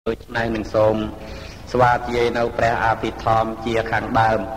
này mình xôm xóa dây nâu pre a phi thom chia kháng đơm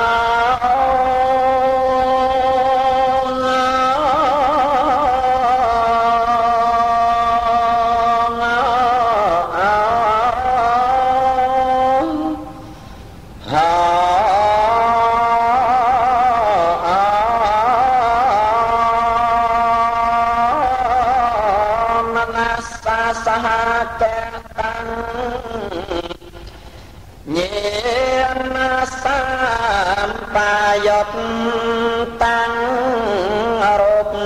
sao សហកតាំញេណាសម្បាយតតាំងរូប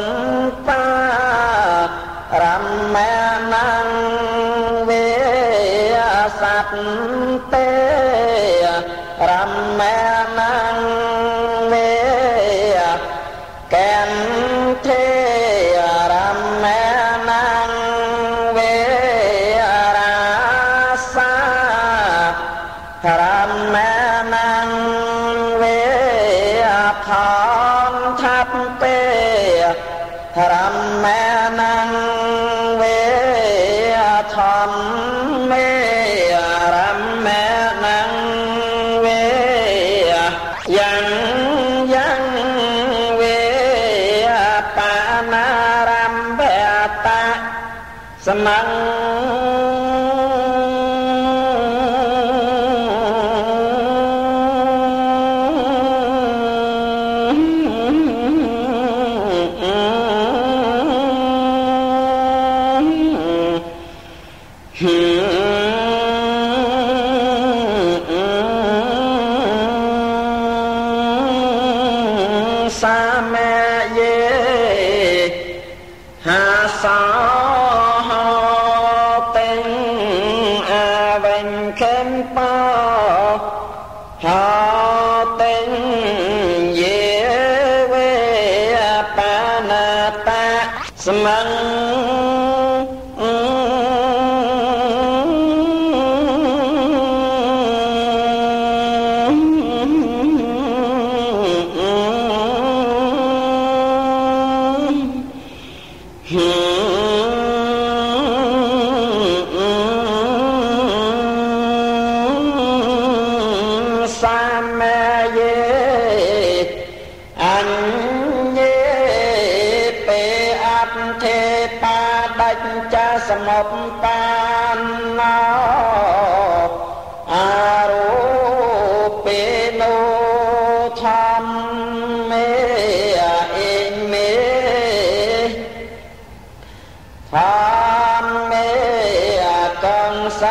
បារមេណាំវេសត្ទេរមេណាំវេកែនទេរមេណាំវេរាសារមេណាំវេខនថាប់ពេរមេណាំវេធម្មមេរមេណាំវេយ៉ាងយ៉ាងវេបាណារំបតៈសមੰសាមេយេហាសោតេងអាវិញខេមបោហោតេងយេវេបាណាតៈសមੰសាមេយេអញ្ញេពេអត្ថេបាដច្ចាសមុបបានណោអារូពេណូធម្មមេអេមេធម្មមេកងសា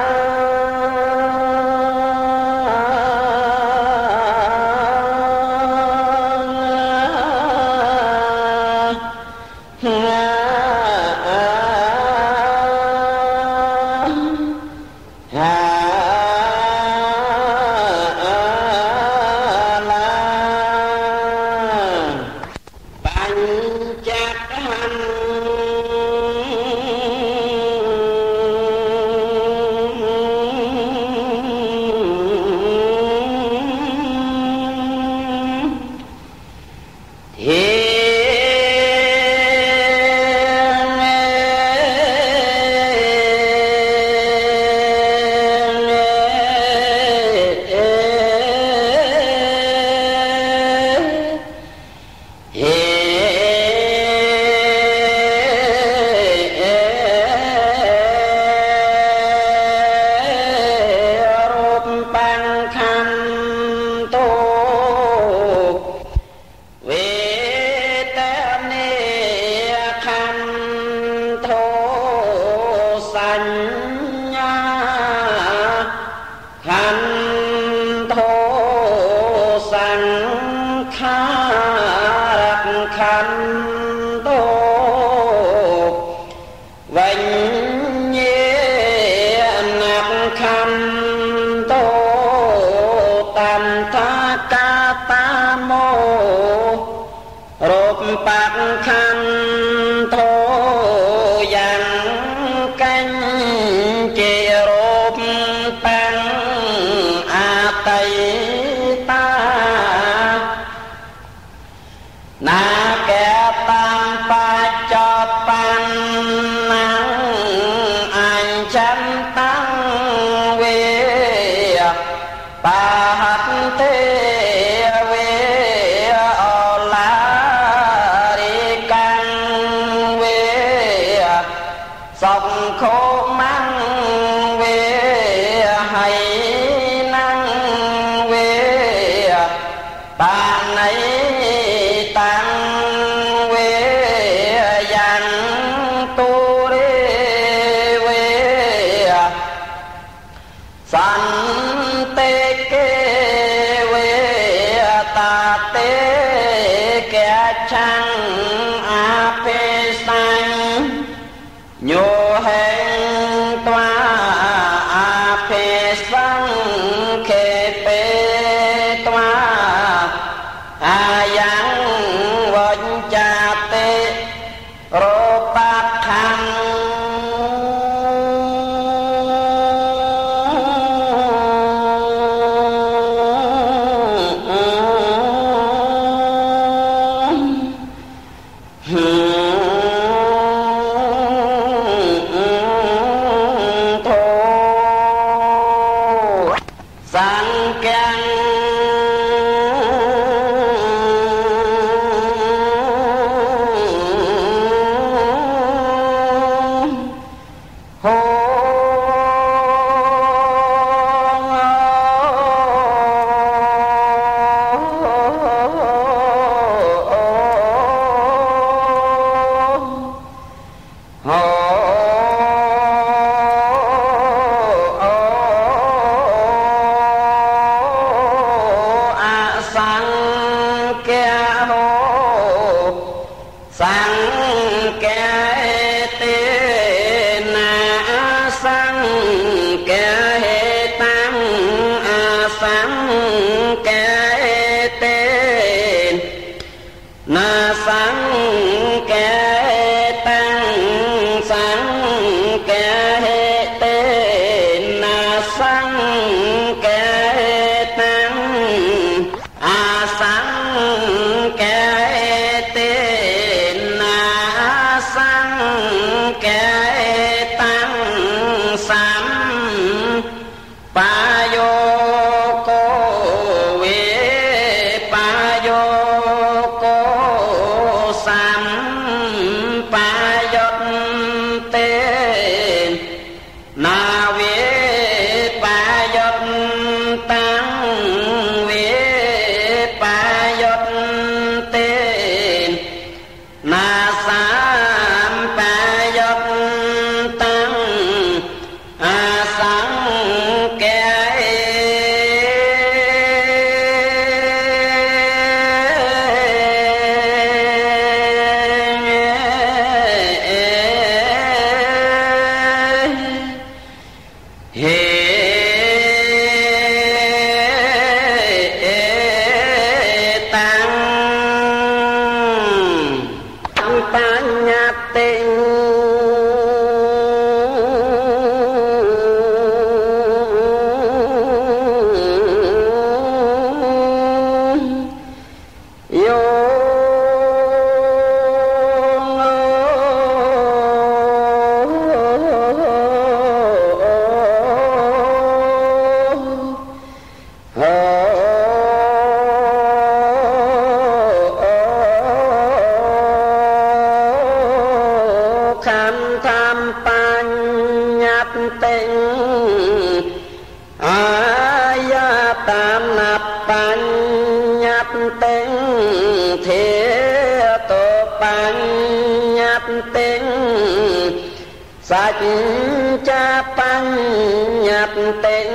បាក់ខន្ធោយ៉ាងកាញ់ជារូបតាំងអតីតាណាកែតាមបច្ចុប្បន្នាអញ្ចឹងតាំងវាបាហទេខោម៉ាំងវាហើយណាំងវាបានណៃតាំងវាយ៉ាងទូរេ tăng a phê sang nhô hẹn toa a phê sang khê phê toa a yang vân cha tê rô bát khăn Sạch cha tăng nhập tịnh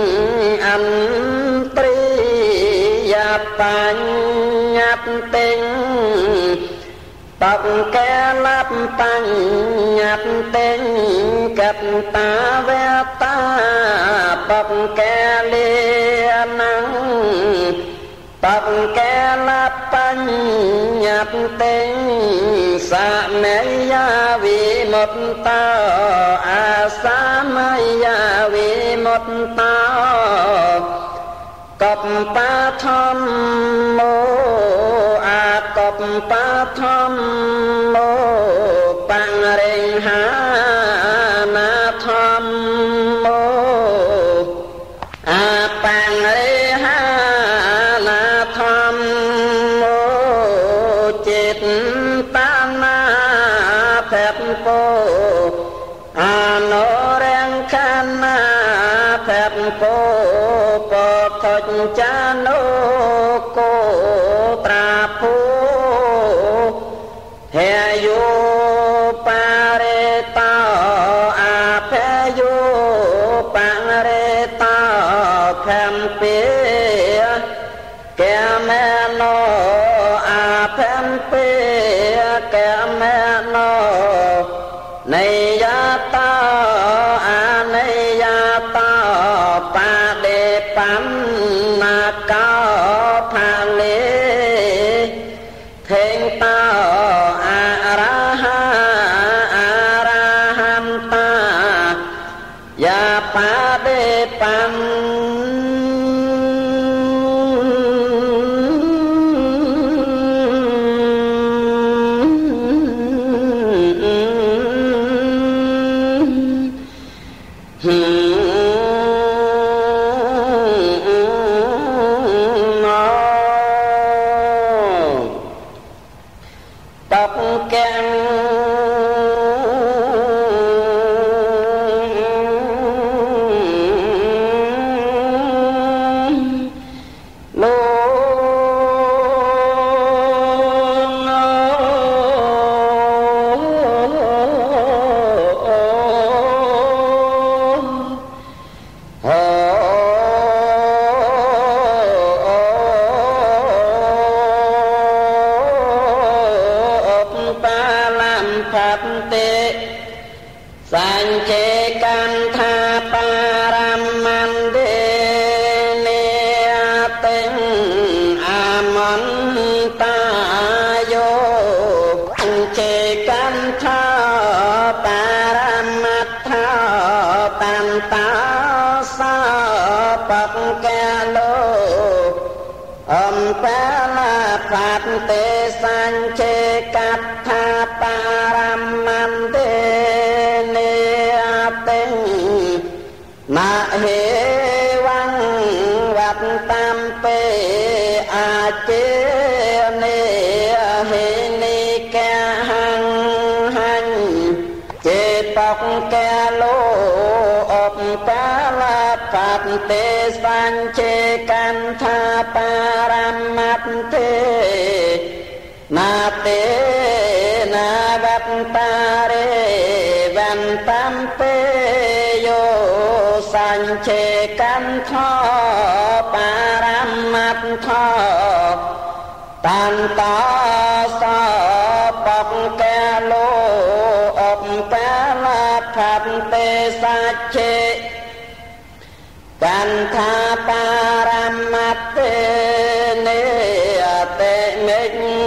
anh tri nhập tăng nhập tịnh Tộc kẻ lắp tăng nhập tịnh Cập ta ve ta tộc kẻ lia năng Tộc kẻ lắp tăng nhập tịnh Sa mê ya vi một ta a sa mê ya vi một ta Cập pa thom mô a cập pa thom mô Pang ring ha na thom mô a pang ring ha na thom mô Chit ta na phép cô a nô rang khan na phép cô Thật cha nô cô tra phu He yu pa re ta a phe yu pang re ta Phem pe Kẻ mẹ nô a phem pe kẻ mẹ nó này ya ta này ya ta pa đề pan na cao pha lê thênh ta arahan ta ya pa đề pan te san che kat tha paraman te ne te na he vang wat tam pe a che ne he ni ca hang hang che tóc ca lô op pa la pat te san che kan tha paramat te na te na vat ta re van tam pe yo san che kan tho paramat tho tan ta sa bọc ca lô op pa la phat te sa che kan tha paramat te ne te me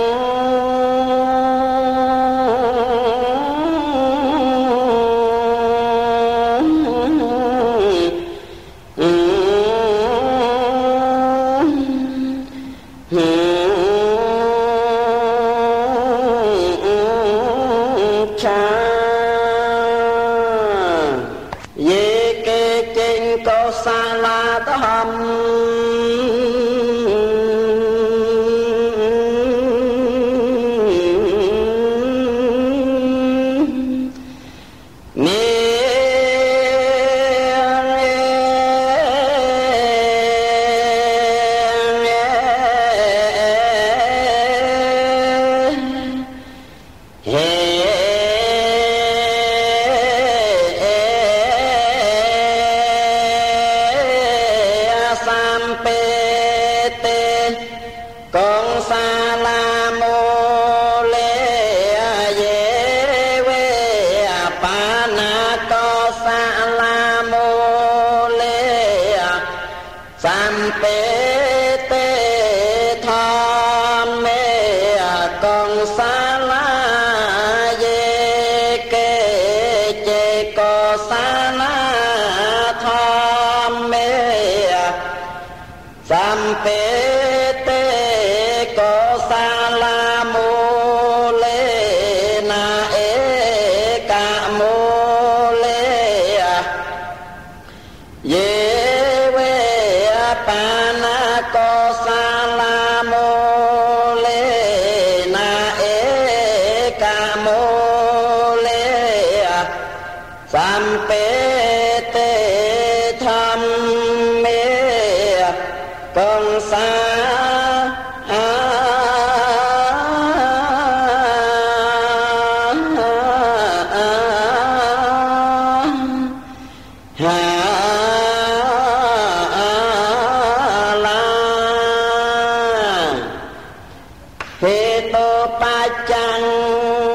Hê tô pa chăng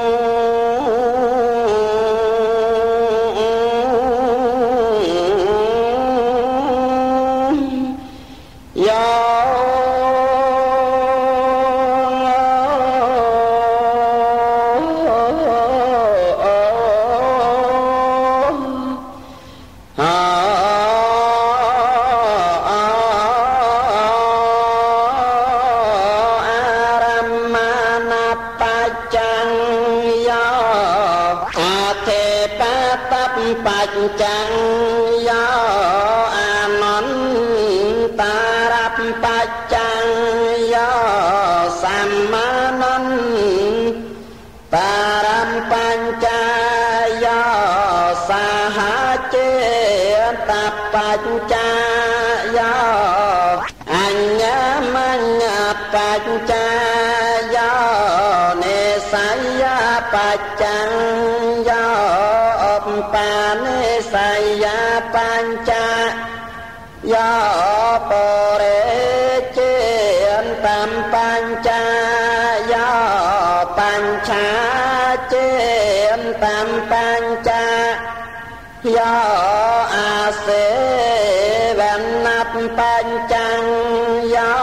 បច្ចੰយោអានន្តរបបច្ចੰយោសម្មានន្តរបញ្ចាយោសហចេតបច្ចយោអញ្ញមញ្ញបច្ចយោនេសយបច្ចੰយោឧបបានេសយបញ្ចាយោបរិចេនតំបញ្ចាយោបញ្ឆាចេនតំបញ្ចាយោអាសេវនបញ្ចាយោ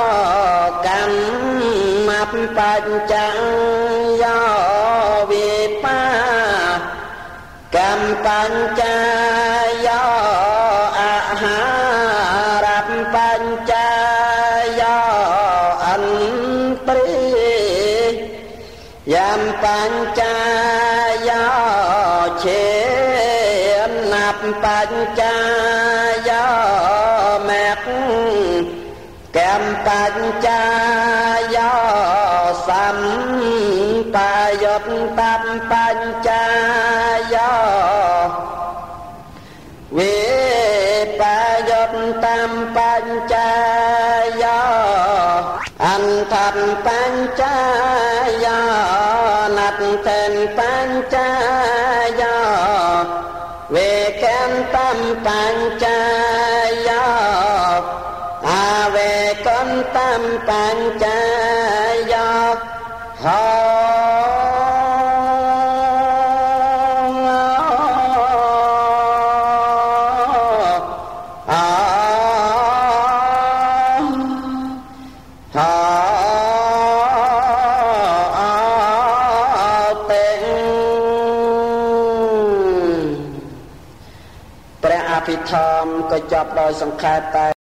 កម្មបញ្ចាយោវិបាកម្មបញ្ចាយោអាហារបញ្ចាយោអន្ត្រីយំបញ្ចាយោឆេនបញ្ចាយោមេកកម្មបញ្ចាយោសម្បាយតតំបញ្ចាយោវិបាយតតំបញ្ចាយោអន្តបញ្ចាយោណត្តិនបញ្ចាយោវេកន្តបញ្ចាយោអាវេកន្តបញ្ចាយោហោព្រះអភិធម្មក៏ចប់ដោយសង្ខេបតែ